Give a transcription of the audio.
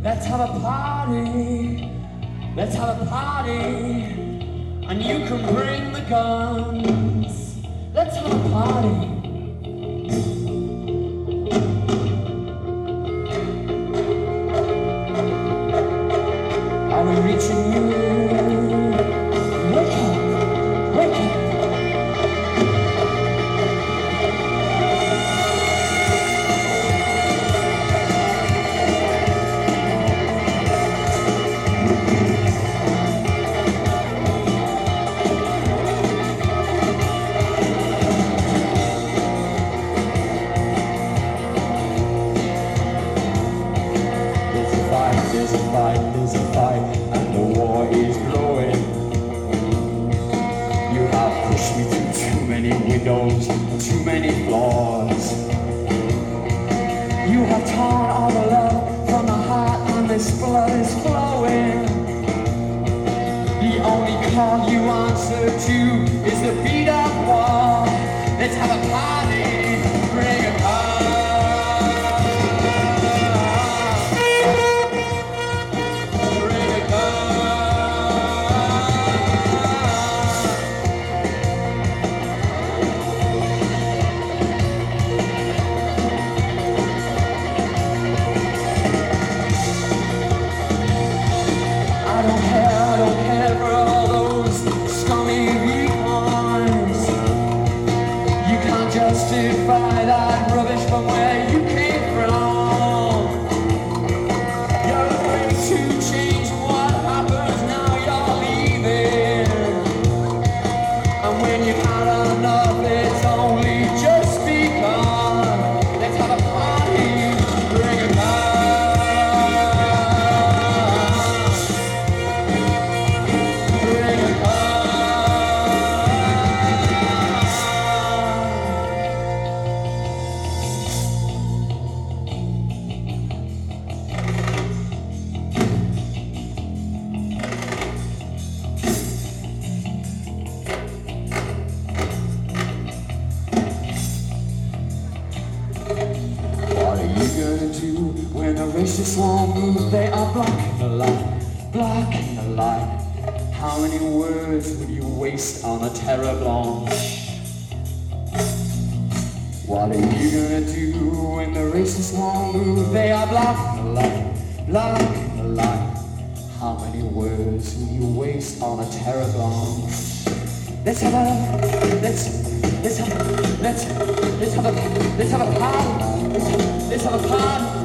Let's have a party. Let's have a party. And you can bring the guns. Let's have a party. Are we reaching you? Wake up, wake up. There's a fight, and the war is growing. You have pushed me through too many windows, too many floors. You have torn all the love from the heart, and this blood is flowing. The only call you answer to is the beat of war. Let's have a party, bring a party. I don't care for all those scummy recons. You can't justify that rubbish from where you came from. You're afraid to change what happens now you're leaving. And when you've had enough, it's only just begun. Let's have a party, bring it back. What are you gonna do when the racists won't move? They are blocking the light, blocking the light. How many words would you waste on a terror blanche? What are you gonna do when the racists won't move? They are blocking the light, blocking the light. How many words will you waste on a terror blanche? Let's have a party. Let's have a party.